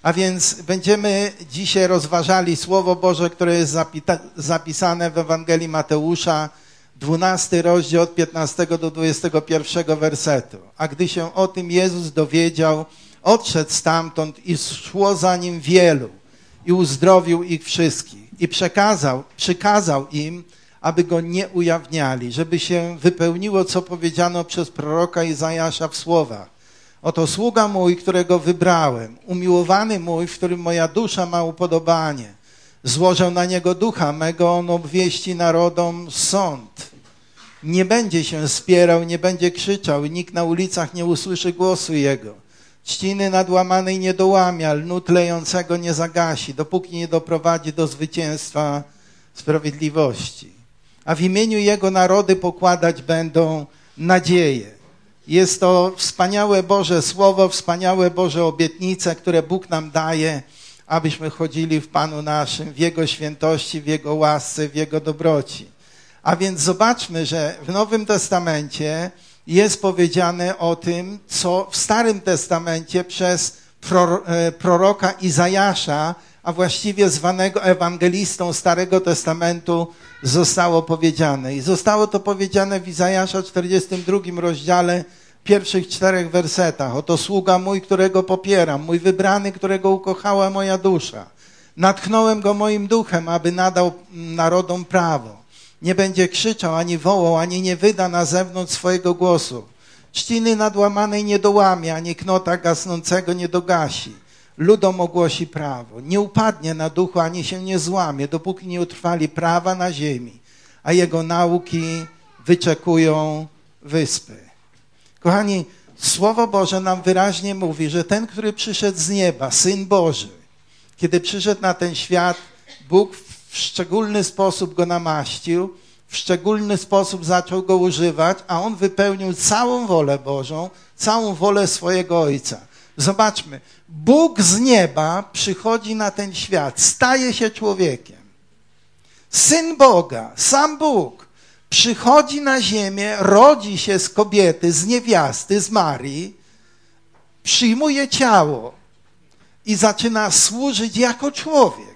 A więc będziemy dzisiaj rozważali Słowo Boże, które jest zapisane w Ewangelii Mateusza, 12 rozdział od 15 do 21 wersetu. A gdy się o tym Jezus dowiedział, odszedł stamtąd i szło za nim wielu i uzdrowił ich wszystkich. I przykazał im, aby go nie ujawniali, żeby się wypełniło, co powiedziano przez proroka Izajasza w słowach. Oto sługa mój, którego wybrałem, umiłowany mój, w którym moja dusza ma upodobanie. Złożę na niego ducha mego, on obwieści narodom sąd. Nie będzie się spierał, nie będzie krzyczał i nikt na ulicach nie usłyszy głosu jego. Trzciny nadłamanej nie dołamia, lnu tlejącego nie zagasi, dopóki nie doprowadzi do zwycięstwa sprawiedliwości. A w imieniu jego narody pokładać będą nadzieję. Jest to wspaniałe Boże Słowo, wspaniałe Boże obietnice, które Bóg nam daje, abyśmy chodzili w Panu naszym, w Jego świętości, w Jego łasce, w Jego dobroci. A więc zobaczmy, że w Nowym Testamencie jest powiedziane o tym, co w Starym Testamencie przez proroka Izajasza, a właściwie zwanego ewangelistą Starego Testamentu, zostało powiedziane. I zostało to powiedziane w Izajasza 42 rozdziale, pierwszych 4 wersetach. Oto sługa mój, którego popieram, mój wybrany, którego ukochała moja dusza. Natchnąłem go moim duchem, aby nadał narodom prawo. Nie będzie krzyczał, ani wołał, ani nie wyda na zewnątrz swojego głosu. Trzciny nadłamanej nie dołamie, ani knota gasnącego nie dogasi. Ludom ogłosi prawo. Nie upadnie na duchu, ani się nie złamie, dopóki nie utrwali prawa na ziemi, a jego nauki wyczekują wyspy. Kochani, Słowo Boże nam wyraźnie mówi, że ten, który przyszedł z nieba, Syn Boży, kiedy przyszedł na ten świat, Bóg w szczególny sposób go namaścił, w szczególny sposób zaczął go używać, a on wypełnił całą wolę Bożą, całą wolę swojego Ojca. Zobaczmy, Bóg z nieba przychodzi na ten świat, staje się człowiekiem. Syn Boga, sam Bóg, przychodzi na ziemię, rodzi się z kobiety, z niewiasty, z Marii, przyjmuje ciało i zaczyna służyć jako człowiek.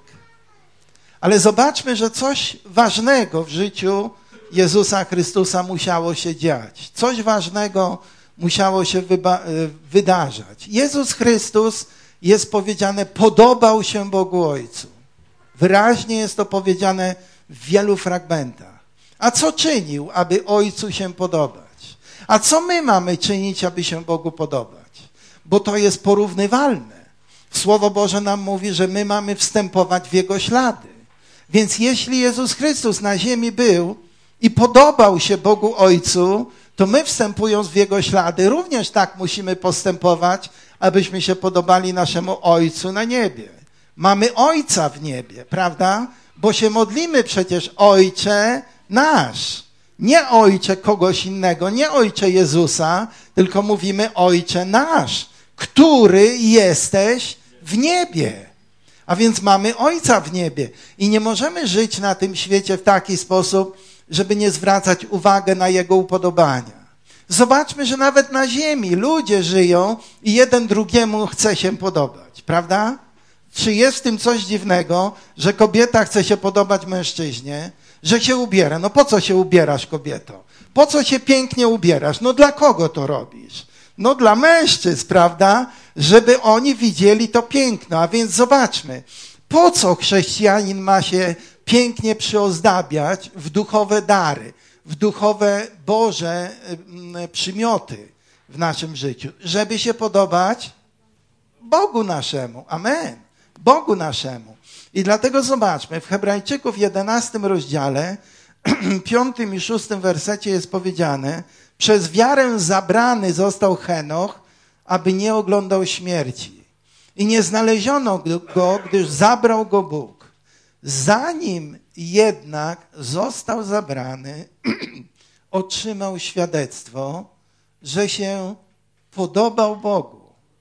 Ale zobaczmy, że coś ważnego w życiu Jezusa Chrystusa musiało się dziać. Coś ważnego musiało się wydarzać. Jezus Chrystus, jest powiedziane, podobał się Bogu Ojcu. Wyraźnie jest to powiedziane w wielu fragmentach. A co czynił, aby Ojcu się podobać? A co my mamy czynić, aby się Bogu podobać? Bo to jest porównywalne. Słowo Boże nam mówi, że my mamy wstępować w Jego ślady. Więc jeśli Jezus Chrystus na ziemi był i podobał się Bogu Ojcu, to my, wstępując w Jego ślady, również tak musimy postępować, abyśmy się podobali naszemu Ojcu na niebie. Mamy Ojca w niebie, prawda? Bo się modlimy przecież Ojcze nasz. Nie Ojcze kogoś innego, nie Ojcze Jezusa, tylko mówimy Ojcze nasz, który jesteś w niebie. A więc mamy Ojca w niebie i nie możemy żyć na tym świecie w taki sposób, żeby nie zwracać uwagi na Jego upodobania. Zobaczmy, że nawet na ziemi ludzie żyją i jeden drugiemu chce się podobać, prawda? Czy jest w tym coś dziwnego, że kobieta chce się podobać mężczyźnie, że się ubiera? No po co się ubierasz, kobieto? Po co się pięknie ubierasz? No dla kogo to robisz? No dla mężczyzn, prawda? Żeby oni widzieli to piękno. A więc zobaczmy, po co chrześcijanin ma się pięknie przyozdabiać w duchowe dary, w duchowe Boże przymioty w naszym życiu, żeby się podobać Bogu naszemu. Amen. Bogu naszemu. I dlatego zobaczmy, w Hebrajczyków 11 rozdziale, 5 i 6 wersecie jest powiedziane, przez wiarę zabrany został Henoch, aby nie oglądał śmierci. I nie znaleziono go, gdyż zabrał go Bóg. Zanim jednak został zabrany, otrzymał świadectwo, że się podobał Bogu.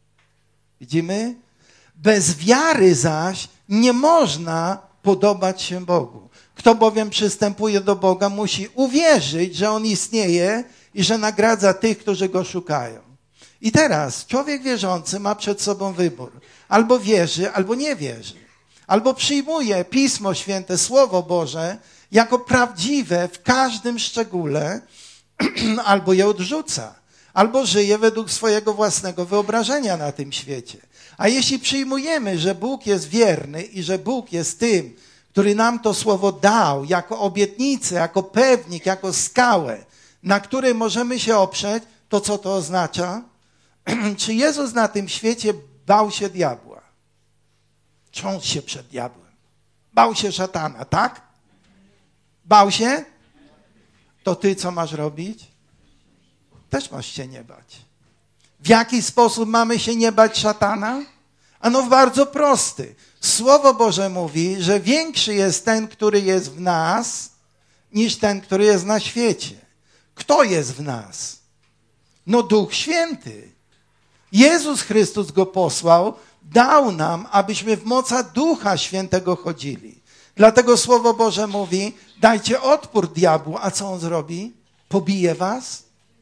Widzimy? Bez wiary zaś nie można podobać się Bogu. Kto bowiem przystępuje do Boga, musi uwierzyć, że On istnieje i że nagradza tych, którzy Go szukają. I teraz człowiek wierzący ma przed sobą wybór. albo wierzy, albo nie wierzy. Albo przyjmuje Pismo Święte, Słowo Boże, jako prawdziwe w każdym szczególe, albo je odrzuca, albo żyje według swojego własnego wyobrażenia na tym świecie. A jeśli przyjmujemy, że Bóg jest wierny i że Bóg jest tym, który nam to słowo dał jako obietnicę, jako pewnik, jako skałę, na której możemy się oprzeć, to co to oznacza? Czy Jezus na tym świecie bał się diabła? Trząsł się przed diabłem. Bał się szatana, tak? Bał się? To ty co masz robić? Też masz się nie bać. W jaki sposób mamy się nie bać szatana? Ano bardzo prosty. Słowo Boże mówi, że większy jest ten, który jest w nas, niż ten, który jest na świecie. Kto jest w nas? No Duch Święty. Jezus Chrystus go posłał, dał nam, abyśmy w mocy Ducha Świętego chodzili. Dlatego Słowo Boże mówi, dajcie odpór diabłu, a co on zrobi? Pobije was?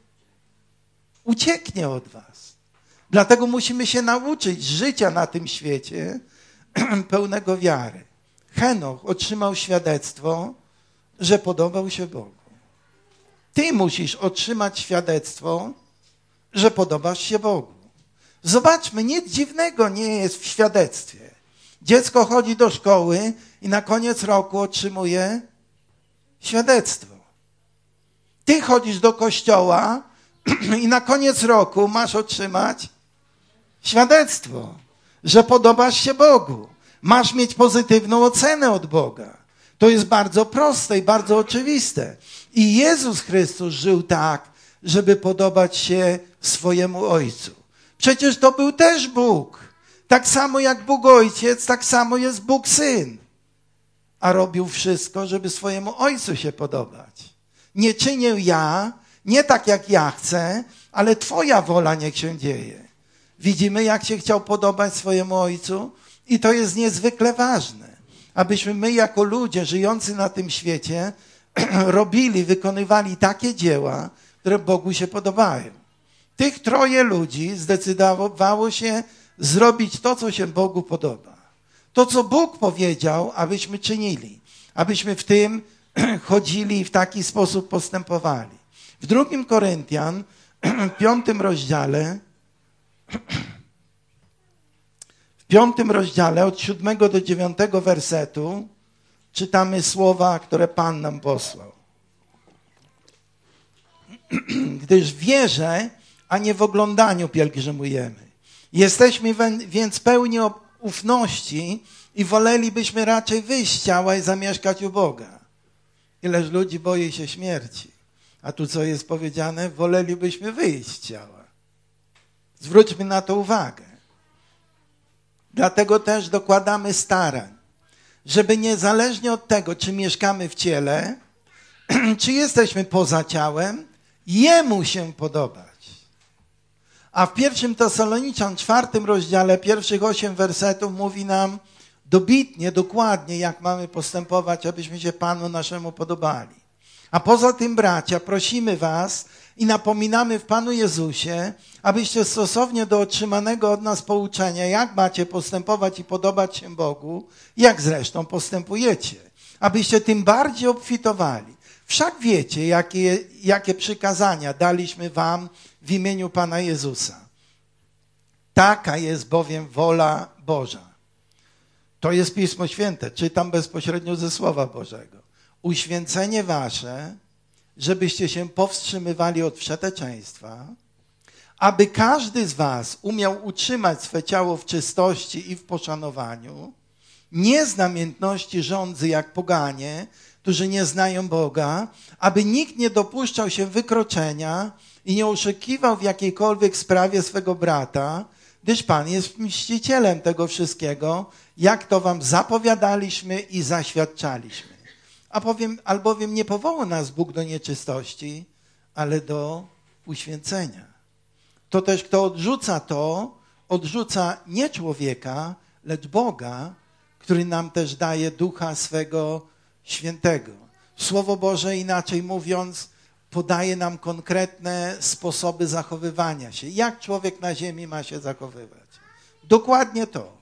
Ucieknie od was. Dlatego musimy się nauczyć życia na tym świecie pełnego wiary. Henoch otrzymał świadectwo, że podobał się Bogu. Ty musisz otrzymać świadectwo, że podobasz się Bogu. Zobaczmy, nic dziwnego nie jest w świadectwie. Dziecko chodzi do szkoły i na koniec roku otrzymuje świadectwo. Ty chodzisz do kościoła i na koniec roku masz otrzymać świadectwo, że podobasz się Bogu. Masz mieć pozytywną ocenę od Boga. To jest bardzo proste i bardzo oczywiste. I Jezus Chrystus żył tak, żeby podobać się swojemu Ojcu. Przecież to był też Bóg. Tak samo jak Bóg Ojciec, tak samo jest Bóg Syn. A robił wszystko, żeby swojemu Ojcu się podobać. Nie czynię ja, nie tak jak ja chcę, ale Twoja wola niech się dzieje. Widzimy, jak się chciał podobać swojemu Ojcu? I to jest niezwykle ważne, abyśmy my jako ludzie żyjący na tym świecie robili, wykonywali takie dzieła, które Bogu się podobają. Tych 3 ludzi zdecydowało się zrobić to, co się Bogu podoba. To, co Bóg powiedział, abyśmy czynili. Abyśmy w tym chodzili i w taki sposób postępowali. W 2 Koryntian, w 5 rozdziale, od 7 do 9 wersetu czytamy słowa, które Pan nam posłał. Gdyż w wierze, a nie w oglądaniu pielgrzymujemy. Jesteśmy więc pełni ufności i wolelibyśmy raczej wyjść z ciała i zamieszkać u Boga. Ileż ludzi boi się śmierci. A tu co jest powiedziane? Wolelibyśmy wyjść z ciała. Zwróćmy na to uwagę. Dlatego też dokładamy starań, żeby niezależnie od tego, czy mieszkamy w ciele, czy jesteśmy poza ciałem, Jemu się podobać. A w 1 Tesaloniczan 4 rozdziale, pierwszych 8 wersetów mówi nam dobitnie, dokładnie, jak mamy postępować, abyśmy się Panu naszemu podobali. A poza tym, bracia, prosimy was i napominamy w Panu Jezusie, abyście stosownie do otrzymanego od nas pouczenia, jak macie postępować i podobać się Bogu, jak zresztą postępujecie, abyście tym bardziej obfitowali. Wszak wiecie, jakie przykazania daliśmy wam w imieniu Pana Jezusa. Taka jest bowiem wola Boża. To jest Pismo Święte, czytam bezpośrednio ze Słowa Bożego. Uświęcenie wasze, żebyście się powstrzymywali od wszeteczeństwa, aby każdy z was umiał utrzymać swe ciało w czystości i w poszanowaniu, nie z namiętności żądzy jak poganie, którzy nie znają Boga, aby nikt nie dopuszczał się wykroczenia i nie oszukiwał w jakiejkolwiek sprawie swego brata, gdyż Pan jest mścicielem tego wszystkiego, jak to wam zapowiadaliśmy i zaświadczaliśmy. Albowiem nie powołał nas Bóg do nieczystości, ale do uświęcenia. To też, kto odrzuca to, odrzuca nie człowieka, lecz Boga, który nam też daje Ducha swego Świętego. Słowo Boże, inaczej mówiąc, podaje nam konkretne sposoby zachowywania się. Jak człowiek na ziemi ma się zachowywać? Dokładnie to.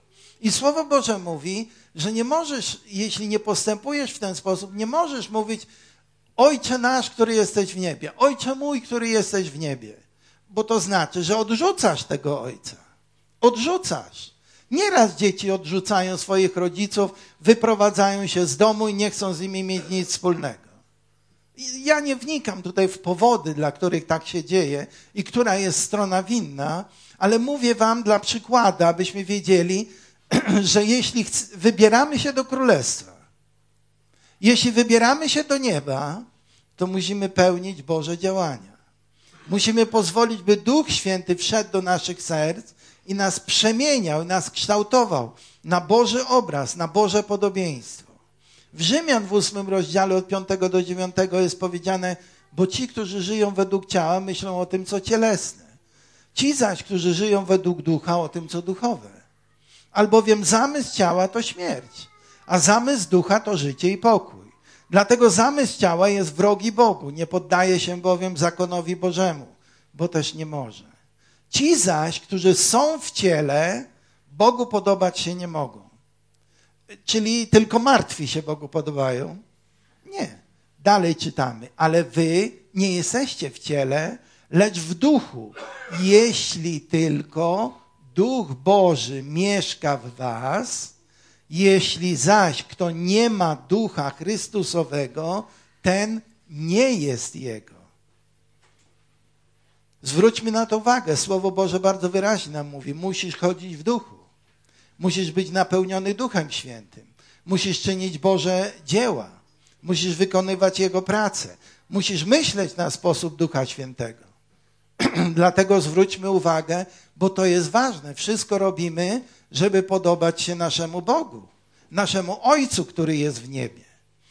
I Słowo Boże mówi, że nie możesz, jeśli nie postępujesz w ten sposób, nie możesz mówić: Ojcze nasz, który jesteś w niebie, Ojcze mój, który jesteś w niebie. Bo to znaczy, że odrzucasz tego Ojca. Odrzucasz. Nieraz dzieci odrzucają swoich rodziców, wyprowadzają się z domu i nie chcą z nimi mieć nic wspólnego. Ja nie wnikam tutaj w powody, dla których tak się dzieje i która jest strona winna, ale mówię wam dla przykładu, abyśmy wiedzieli, że jeśli wybieramy się do Królestwa, jeśli wybieramy się do nieba, to musimy pełnić Boże działania. Musimy pozwolić, by Duch Święty wszedł do naszych serc i nas przemieniał, nas kształtował na Boży obraz, na Boże podobieństwo. W Rzymian w 8 rozdziale od 5 do 9 jest powiedziane: bo ci, którzy żyją według ciała, myślą o tym, co cielesne. Ci zaś, którzy żyją według ducha, o tym, co duchowe. Albowiem zamysł ciała to śmierć, a zamysł ducha to życie i pokój. Dlatego zamysł ciała jest wrogi Bogu, nie poddaje się bowiem zakonowi Bożemu, bo też nie może. Ci zaś, którzy są w ciele, Bogu podobać się nie mogą. Czyli tylko martwi się Bogu podobają? Nie. Dalej czytamy. Ale wy nie jesteście w ciele, lecz w duchu. Jeśli tylko Duch Boży mieszka w was, jeśli zaś kto nie ma Ducha Chrystusowego, ten nie jest Jego. Zwróćmy na to uwagę. Słowo Boże bardzo wyraźnie nam mówi: musisz chodzić w duchu. Musisz być napełniony Duchem Świętym. Musisz czynić Boże dzieła. Musisz wykonywać Jego pracę. Musisz myśleć na sposób Ducha Świętego. Dlatego zwróćmy uwagę, bo to jest ważne. Wszystko robimy, żeby podobać się naszemu Bogu, naszemu Ojcu, który jest w niebie.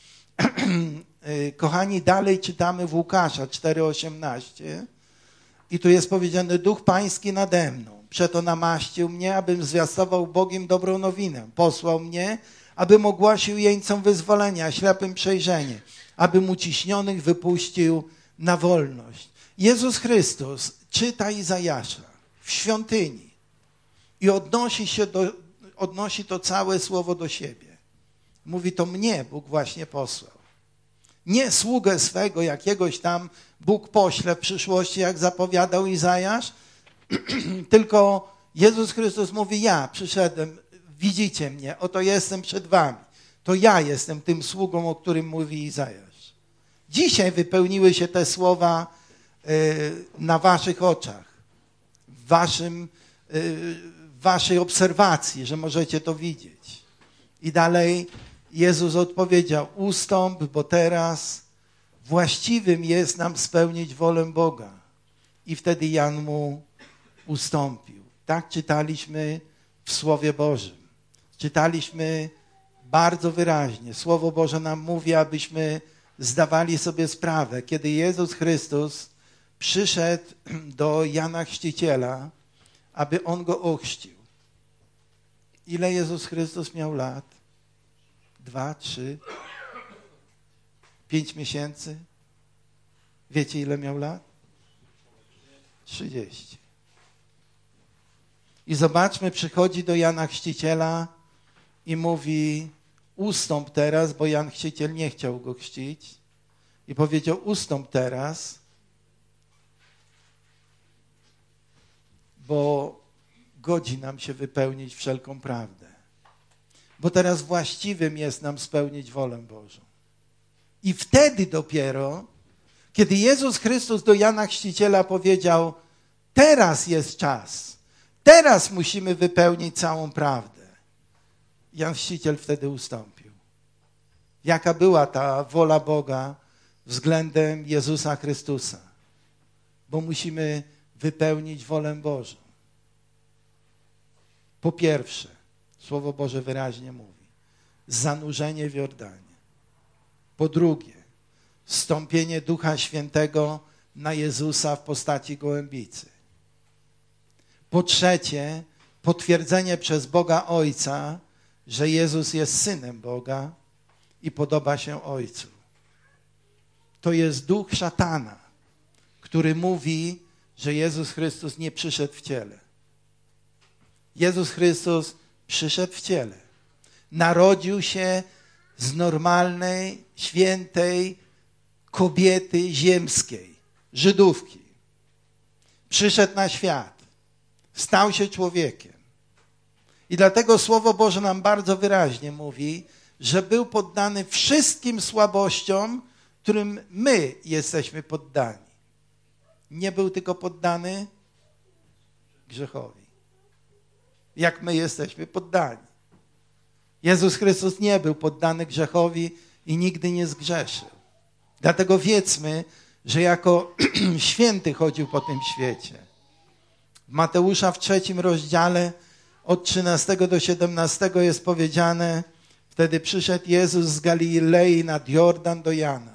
Kochani, dalej czytamy w Łukasza 4:18 i tu jest powiedziane: Duch Pański nade mną. Przeto namaścił mnie, abym zwiastował Bogiem dobrą nowinę. Posłał mnie, abym ogłosił jeńcom wyzwolenia, ślepym przejrzenie, abym uciśnionych wypuścił na wolność. Jezus Chrystus czyta Izajasza w świątyni i odnosi to całe słowo do siebie. Mówi: to mnie Bóg właśnie posłał. Nie sługę swego jakiegoś tam Bóg pośle w przyszłości, jak zapowiadał Izajasz, tylko Jezus Chrystus mówi: ja przyszedłem, widzicie mnie, oto jestem przed wami. To ja jestem tym sługą, o którym mówi Izajasz. Dzisiaj wypełniły się te słowa na waszych oczach, w waszej obserwacji, że możecie to widzieć. I dalej Jezus odpowiedział: ustąp, bo teraz właściwym jest nam spełnić wolę Boga. I wtedy Jan mu ustąpił. Tak czytaliśmy w Słowie Bożym. Czytaliśmy bardzo wyraźnie. Słowo Boże nam mówi, abyśmy zdawali sobie sprawę, kiedy Jezus Chrystus przyszedł do Jana Chrzciciela, aby on go ochrzcił. Ile Jezus Chrystus miał lat? 2, 3, 5 miesięcy? Wiecie, ile miał lat? 30. I zobaczmy, przychodzi do Jana Chrzciciela i mówi: ustąp teraz, bo Jan Chrzciciel nie chciał go chrzcić. I powiedział: ustąp teraz, bo godzi nam się wypełnić wszelką prawdę. Bo teraz właściwym jest nam spełnić wolę Bożą. I wtedy dopiero, kiedy Jezus Chrystus do Jana Chrzciciela powiedział: teraz jest czas, teraz musimy wypełnić całą prawdę, Jan Chrzciciel wtedy ustąpił. Jaka była ta wola Boga względem Jezusa Chrystusa? Bo musimy wypełnić wolę Bożą. Po pierwsze, Słowo Boże wyraźnie mówi: zanurzenie w Jordanie. Po drugie, zstąpienie Ducha Świętego na Jezusa w postaci gołębicy. Po trzecie, potwierdzenie przez Boga Ojca, że Jezus jest Synem Boga i podoba się Ojcu. To jest duch szatana, który mówi, że Jezus Chrystus nie przyszedł w ciele. Jezus Chrystus Przyszedł w ciele. Narodził się z normalnej, świętej kobiety ziemskiej, Żydówki. Przyszedł na świat. Stał się człowiekiem. I dlatego Słowo Boże nam bardzo wyraźnie mówi, że był poddany wszystkim słabościom, którym my jesteśmy poddani. Nie był tylko poddany grzechowi. Jak my jesteśmy poddani. Jezus Chrystus nie był poddany grzechowi i nigdy nie zgrzeszył. Dlatego wiedzmy, że jako święty chodził po tym świecie. W Mateusza w 3 rozdziale od 13 do 17 jest powiedziane: wtedy przyszedł Jezus z Galilei nad Jordan do Jana,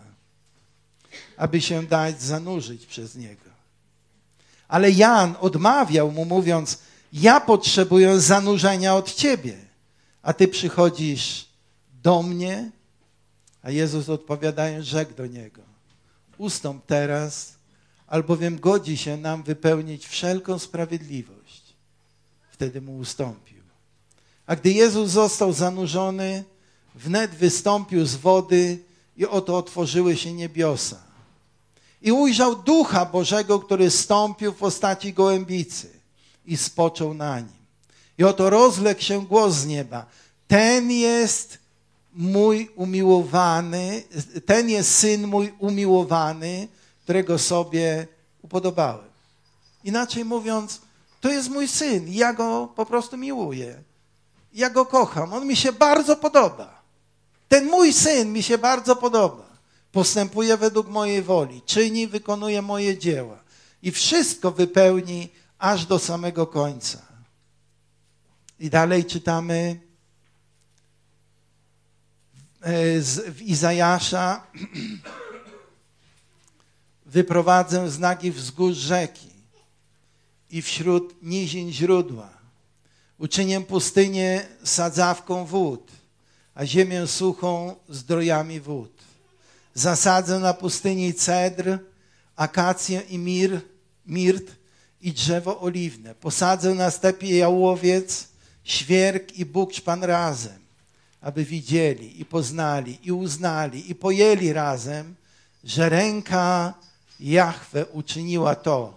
aby się dać zanurzyć przez Niego. Ale Jan odmawiał mu, mówiąc: ja potrzebuję zanurzenia od Ciebie, a Ty przychodzisz do mnie? A Jezus odpowiadając rzekł do niego: ustąp teraz, albowiem godzi się nam wypełnić wszelką sprawiedliwość. Wtedy mu ustąpił. A gdy Jezus został zanurzony, wnet wystąpił z wody i oto otworzyły się niebiosa. I ujrzał Ducha Bożego, który stąpił w postaci gołębicy i spoczął na nim. I oto rozległ się głos z nieba: ten jest mój umiłowany, ten jest Syn mój umiłowany, którego sobie upodobałem. Inaczej mówiąc, to jest mój Syn, ja go po prostu miłuję. Ja go kocham, on mi się bardzo podoba. Ten mój Syn mi się bardzo podoba. Postępuje według mojej woli, czyni, wykonuje moje dzieła i wszystko wypełni aż do samego końca. I dalej czytamy w Izajasza: wyprowadzę z nagich wzgórz rzeki i wśród nizin źródła. Uczynię pustynię sadzawką wód, a ziemię suchą zdrojami wód. Zasadzę na pustyni cedr, akację i mirt i drzewo oliwne. Posadzę na stepie jałowiec, świerk i bukczpan razem, aby widzieli i poznali i uznali i pojęli razem, że ręka Jahwe uczyniła to.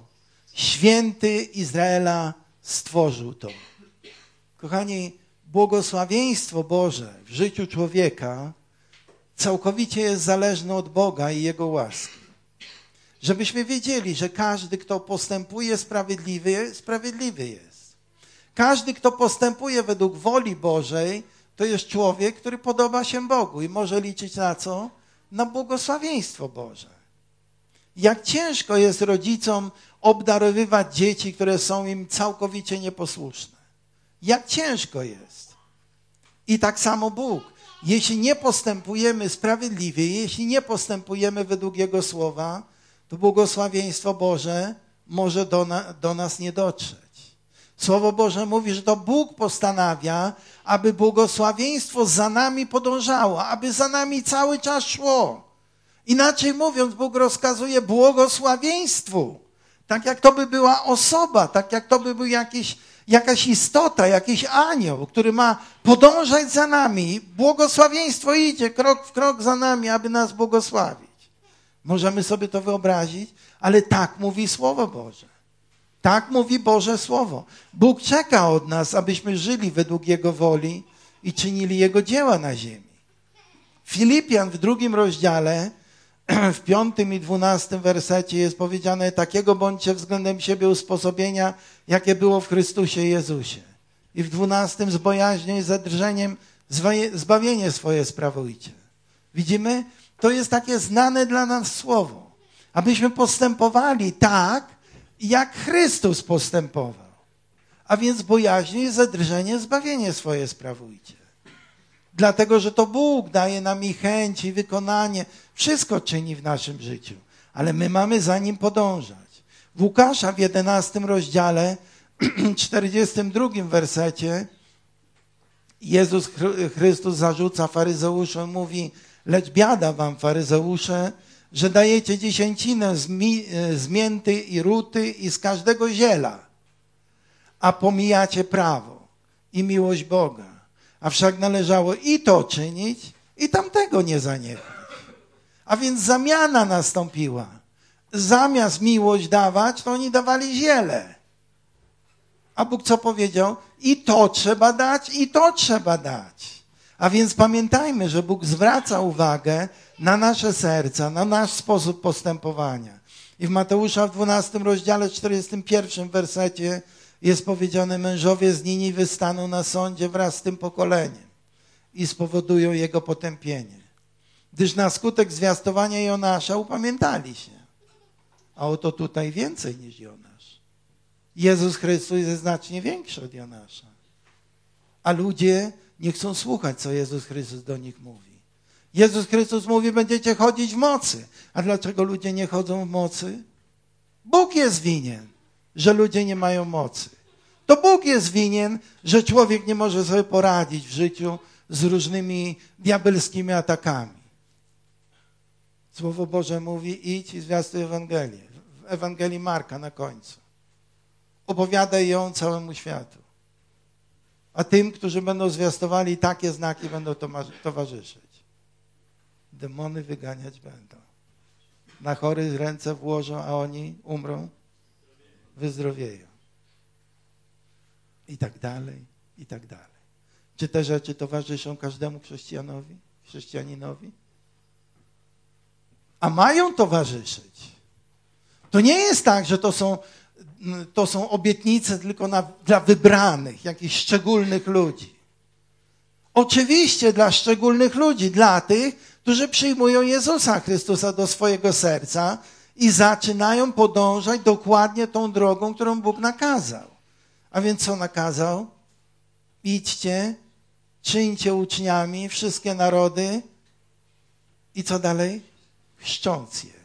Święty Izraela stworzył to. Kochani, błogosławieństwo Boże w życiu człowieka całkowicie jest zależne od Boga i Jego łaski. Żebyśmy wiedzieli, że każdy, kto postępuje sprawiedliwie, sprawiedliwy jest. Każdy, kto postępuje według woli Bożej, to jest człowiek, który podoba się Bogu i może liczyć na co? Na błogosławieństwo Boże. Jak ciężko jest rodzicom obdarowywać dzieci, które są im całkowicie nieposłuszne. Jak ciężko jest. I tak samo Bóg. Jeśli nie postępujemy sprawiedliwie, jeśli nie postępujemy według Jego słowa, to błogosławieństwo Boże może do nas nie dotrzeć. Słowo Boże mówi, że to Bóg postanawia, aby błogosławieństwo za nami podążało, aby za nami cały czas szło. Inaczej mówiąc, Bóg rozkazuje błogosławieństwu. Tak jak to by była osoba, tak jak to by był jakaś istota, jakiś anioł, który ma podążać za nami. Błogosławieństwo idzie krok w krok za nami, aby nas błogosławić. Możemy sobie to wyobrazić, ale tak mówi Słowo Boże. Tak mówi Boże Słowo. Bóg czeka od nas, abyśmy żyli według Jego woli i czynili Jego dzieła na ziemi. Filipian w 2 rozdziale, w 5 i 12 wersecie jest powiedziane: takiego bądźcie względem siebie usposobienia, jakie było w Chrystusie Jezusie. I w 12 z bojaźnią i ze drżeniem zbawienie swoje sprawujcie. Widzimy? To jest takie znane dla nas słowo. Abyśmy postępowali tak, jak Chrystus postępował. A więc bojaźnią i ze drżeniem zbawienie swoje sprawujcie. Dlatego, że to Bóg daje nam i chęć, i wykonanie. Wszystko czyni w naszym życiu. Ale my mamy za Nim podążać. W Łukasza w 11 rozdziale, 42 wersecie, Jezus Chrystus zarzuca faryzeuszom, mówi: lecz biada wam, faryzeusze, że dajecie dziesięcinę z mięty i ruty i z każdego ziela, a pomijacie prawo. i miłość Boga. A wszak należało i to czynić, i tamtego nie zaniechać. A więc zamiana nastąpiła. Zamiast miłość dawać, to oni dawali ziele. A Bóg co powiedział? I to trzeba dać, i to trzeba dać. A więc pamiętajmy, że Bóg zwraca uwagę na nasze serca, na nasz sposób postępowania. I w Mateusza w 12 rozdziale, 41 wersecie jest powiedziane: mężowie z Niniwy staną na sądzie wraz z tym pokoleniem i spowodują jego potępienie. Gdyż na skutek zwiastowania Jonasza upamiętali się. A oto tutaj więcej niż Jonasz. Jezus Chrystus jest znacznie większy od Jonasza. A ludzie nie chcą słuchać, co Jezus Chrystus do nich mówi. Jezus Chrystus mówi: będziecie chodzić w mocy. A dlaczego ludzie nie chodzą w mocy? Bóg jest winien, że ludzie nie mają mocy. To Bóg jest winien, że człowiek nie może sobie poradzić w życiu z różnymi diabelskimi atakami. Słowo Boże mówi: idź i zwiastuj Ewangelię. W Ewangelii Marka na końcu. Opowiadaj ją całemu światu. A tym, którzy będą zwiastowali, takie znaki będą towarzyszyć. Demony wyganiać będą. Na chorych ręce włożą, a oni umrą, wyzdrowieją. I tak dalej, i tak dalej. Czy te rzeczy towarzyszą każdemu chrześcijaninowi? A mają towarzyszyć. To nie jest tak, że to są obietnice tylko dla wybranych, jakichś szczególnych ludzi. Oczywiście dla szczególnych ludzi, dla tych, którzy przyjmują Jezusa Chrystusa do swojego serca i zaczynają podążać dokładnie tą drogą, którą Bóg nakazał. A więc co nakazał? Idźcie, czyńcie uczniami wszystkie narody i co dalej? Chrzcząc je.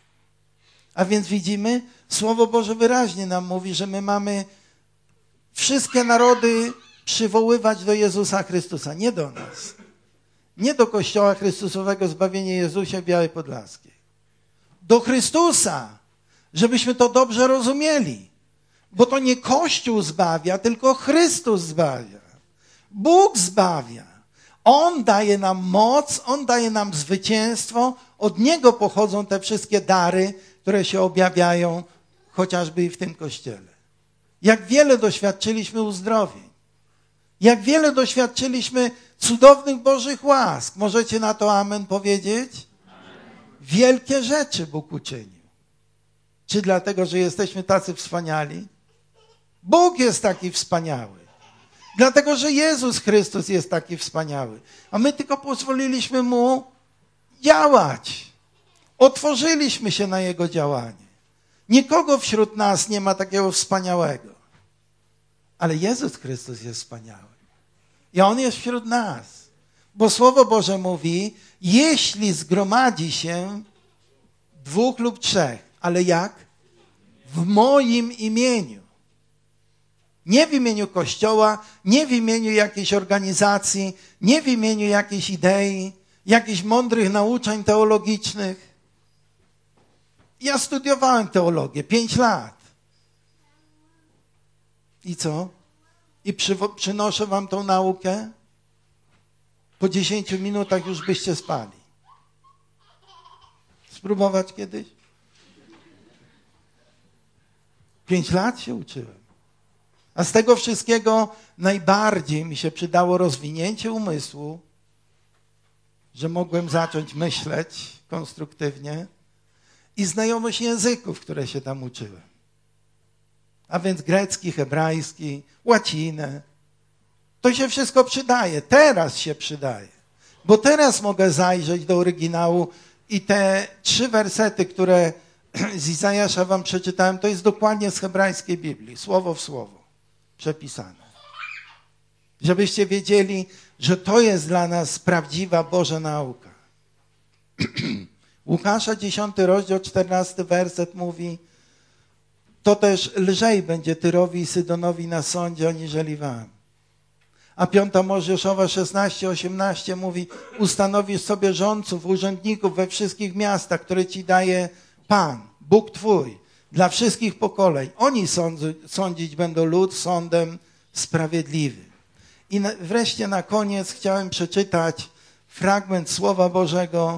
A więc widzimy, Słowo Boże wyraźnie nam mówi, że my mamy wszystkie narody przywoływać do Jezusa Chrystusa, nie do nas. Nie do Kościoła Chrystusowego Zbawienie Jezusie Białej Podlaskiej. Do Chrystusa, żebyśmy to dobrze rozumieli. Bo to nie Kościół zbawia, tylko Chrystus zbawia. Bóg zbawia. On daje nam moc, On daje nam zwycięstwo. Od Niego pochodzą te wszystkie dary, które się objawiają chociażby i w tym Kościele. Jak wiele doświadczyliśmy uzdrowień. Jak wiele doświadczyliśmy cudownych Bożych łask. Możecie na to amen powiedzieć? Amen. Wielkie rzeczy Bóg uczynił. Czy dlatego, że jesteśmy tacy wspaniali? Bóg jest taki wspaniały. Dlatego, że Jezus Chrystus jest taki wspaniały. A my tylko pozwoliliśmy Mu działać. Otworzyliśmy się na Jego działanie. Nikogo wśród nas nie ma takiego wspaniałego. Ale Jezus Chrystus jest wspaniały. I On jest wśród nas. Bo Słowo Boże mówi: jeśli zgromadzi się 2 lub 3, ale jak? W moim imieniu. Nie w imieniu Kościoła, nie w imieniu jakiejś organizacji, nie w imieniu jakiejś idei, jakichś mądrych nauczeń teologicznych. Ja studiowałem teologię 5 lat. I co? I przynoszę wam tą naukę? Po 10 minutach już byście spali. Spróbować kiedyś? 5 lat się uczyłem. A z tego wszystkiego najbardziej mi się przydało rozwinięcie umysłu, że mogłem zacząć myśleć konstruktywnie i znajomość języków, które się tam uczyłem. A więc grecki, hebrajski, łacinę. To się wszystko przydaje. Teraz się przydaje. Bo teraz mogę zajrzeć do oryginału i te 3 wersety, które z Izajasza wam przeczytałem, to jest dokładnie z hebrajskiej Biblii. Słowo w słowo. Przepisane. Żebyście wiedzieli, że to jest dla nas prawdziwa Boża nauka. Łukasza 10 rozdział 14 werset mówi: to też lżej będzie Tyrowi i Sydonowi na sądzie, aniżeli wam. A 5 Mojżeszowa 16:18 mówi: ustanowisz sobie rządców, urzędników we wszystkich miastach, które ci daje Pan, Bóg twój, dla wszystkich pokoleń. Oni sądzić będą lud sądem sprawiedliwym. I wreszcie na koniec chciałem przeczytać fragment Słowa Bożego.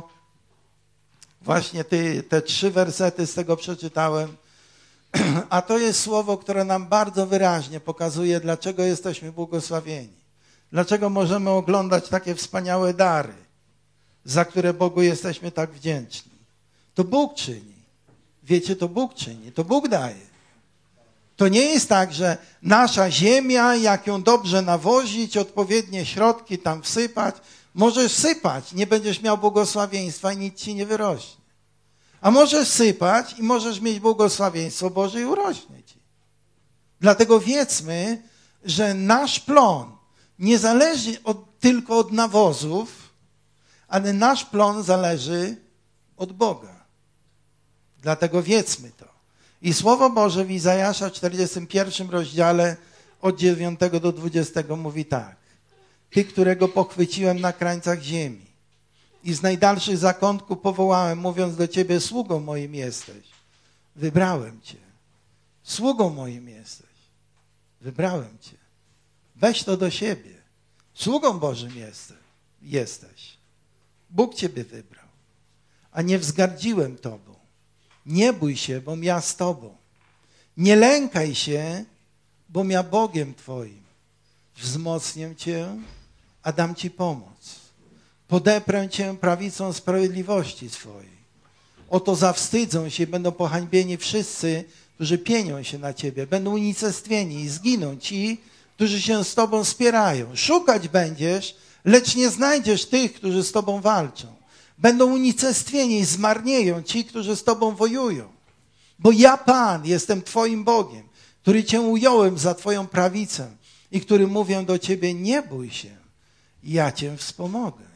Właśnie te 3 wersety z tego przeczytałem. A to jest słowo, które nam bardzo wyraźnie pokazuje, dlaczego jesteśmy błogosławieni. Dlaczego możemy oglądać takie wspaniałe dary, za które Bogu jesteśmy tak wdzięczni. To Bóg czyni. Wiecie, to Bóg czyni, to Bóg daje. To nie jest tak, że nasza ziemia, jak ją dobrze nawozić, odpowiednie środki tam wsypać, możesz sypać, nie będziesz miał błogosławieństwa i nic ci nie wyrośnie. A możesz sypać i możesz mieć błogosławieństwo Boże i urośnie ci. Dlatego wiedzmy, że nasz plon nie zależy tylko od nawozów, ale nasz plon zależy od Boga. Dlatego wiedzmy to. I Słowo Boże w Izajasza 41 rozdziale od 9 do 20 mówi tak. Ty, którego pochwyciłem na krańcach ziemi i z najdalszych zakątków powołałem, mówiąc do ciebie, sługą moim jesteś. Wybrałem cię. Sługą moim jesteś. Wybrałem cię. Weź to do siebie. Sługą Bożym jesteś. Bóg ciebie wybrał. A nie wzgardziłem tobą. Nie bój się, bom ja z tobą. Nie lękaj się, bom ja Bogiem twoim. Wzmocnię cię, a dam ci pomoc. Podeprę cię prawicą sprawiedliwości swojej. Oto zawstydzą się i będą pohańbieni wszyscy, którzy pienią się na ciebie. Będą unicestwieni i zginą ci, którzy się z tobą spierają. Szukać będziesz, lecz nie znajdziesz tych, którzy z tobą walczą. Będą unicestwieni i zmarnieją ci, którzy z tobą wojują. Bo ja, Pan, jestem twoim Bogiem, który cię ująłem za twoją prawicę i który mówię do ciebie, nie bój się, ja cię wspomogę.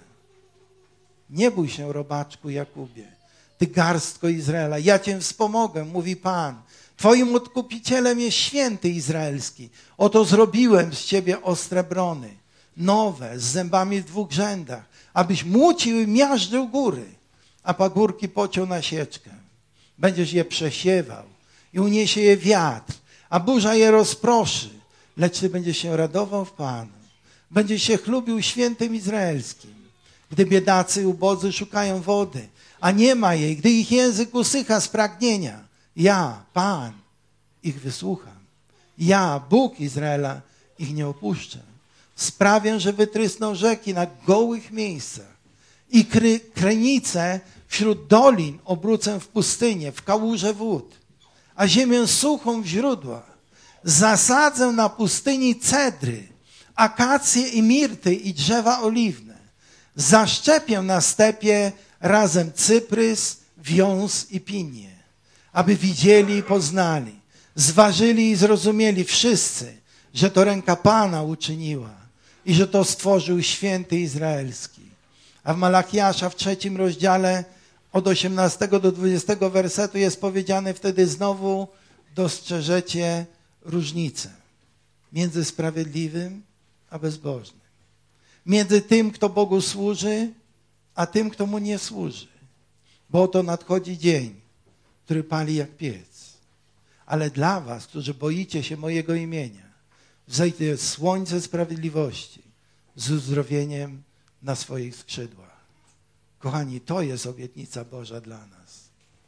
Nie bój się, robaczku Jakubie, ty garstko Izraela, ja cię wspomogę, mówi Pan. Twoim odkupicielem jest święty izraelski. Oto zrobiłem z ciebie ostre brony, nowe, z zębami w 2 rzędach, abyś młócił i miażdżył góry, a pagórki pociął na sieczkę. Będziesz je przesiewał i uniesie je wiatr, a burza je rozproszy, lecz ty będziesz się radował w Panu. Będziesz się chlubił świętym izraelskim. Gdy biedacy i ubodzy szukają wody, a nie ma jej, gdy ich język usycha z pragnienia, ja, Pan, ich wysłucham. Ja, Bóg Izraela, ich nie opuszczę. Sprawię, że wytrysną rzeki na gołych miejscach i krynice wśród dolin obrócę w pustynię, w kałuże wód, a ziemię suchą w źródłach. Zasadzę na pustyni cedry, akacje i mirty i drzewa oliwne. Zaszczepię na stepie razem cyprys, wiąz i pinię, aby widzieli i poznali, zważyli i zrozumieli wszyscy, że to ręka Pana uczyniła i że to stworzył święty izraelski. A w Malachiasza w 3 rozdziale od 18 do 20 wersetu jest powiedziane, wtedy znowu dostrzeżecie różnicę między sprawiedliwym a bezbożnym. Między tym, kto Bogu służy, a tym, kto Mu nie służy. Bo oto nadchodzi dzień, który pali jak piec. Ale dla was, którzy boicie się mojego imienia, wzejdzie słońce sprawiedliwości z uzdrowieniem na swoich skrzydłach. Kochani, to jest obietnica Boża dla nas.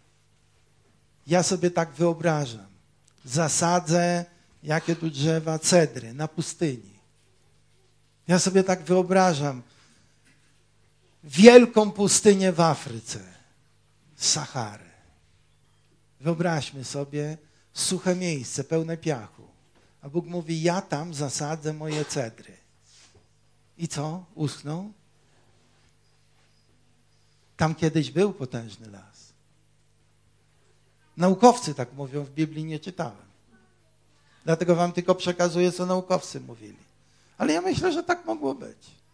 Ja sobie tak wyobrażam. Zasadzę, jakie tu drzewa, cedry na pustyni. Ja sobie tak wyobrażam wielką pustynię w Afryce, Saharę. Wyobraźmy sobie suche miejsce, pełne piachu. A Bóg mówi, ja tam zasadzę moje cedry. I co? Uschną? Tam kiedyś był potężny las. Naukowcy tak mówią, w Biblii nie czytałem. Dlatego wam tylko przekazuję, co naukowcy mówili. Ale ja myślę, że tak mogło być.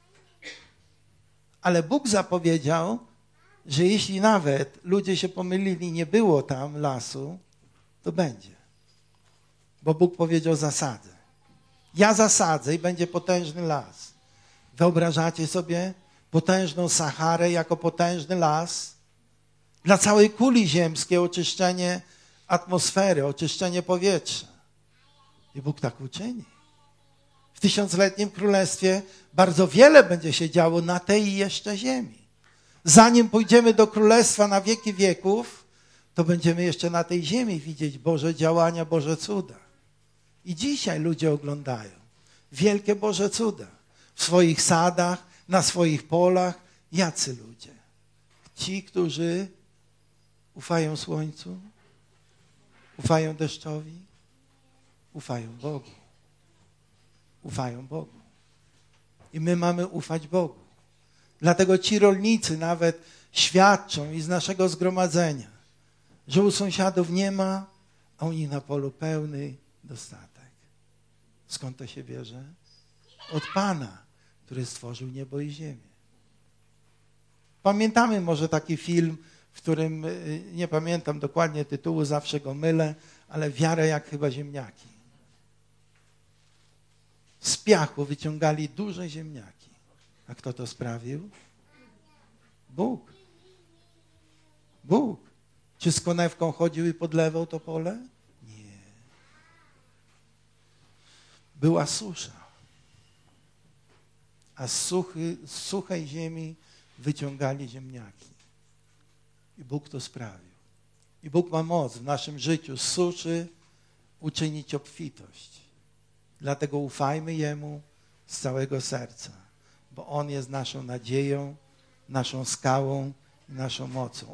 Ale Bóg zapowiedział, że jeśli nawet ludzie się pomylili, nie było tam lasu, to będzie. Bo Bóg powiedział, zasadzę. Ja zasadzę i będzie potężny las. Wyobrażacie sobie potężną Saharę jako potężny las? Dla całej kuli ziemskiej oczyszczenie atmosfery, oczyszczenie powietrza. I Bóg tak uczyni. W tysiącletnim królestwie bardzo wiele będzie się działo na tej jeszcze ziemi. Zanim pójdziemy do królestwa na wieki wieków, to będziemy jeszcze na tej ziemi widzieć Boże działania, Boże cuda. I dzisiaj ludzie oglądają wielkie Boże cuda. W swoich sadach, na swoich polach. Jacy ludzie? Ci, którzy ufają słońcu, ufają deszczowi, ufają Bogu. Ufają Bogu. I my mamy ufać Bogu. Dlatego ci rolnicy nawet świadczą i z naszego zgromadzenia, że u sąsiadów nie ma, a u nich na polu pełny dostatek. Skąd to się bierze? Od Pana, który stworzył niebo i ziemię. Pamiętamy może taki film, w którym, nie pamiętam dokładnie tytułu, zawsze go mylę, ale wiarę jak chyba ziemniaki. Z piachu wyciągali duże ziemniaki. A kto to sprawił? Bóg. Bóg. Czy z konewką chodził i podlewał to pole? Nie. Była susza. A z suchej ziemi wyciągali ziemniaki. I Bóg to sprawił. I Bóg ma moc w naszym życiu z suszy uczynić obfitość. Dlatego ufajmy Jemu z całego serca, bo On jest naszą nadzieją, naszą skałą i naszą mocą.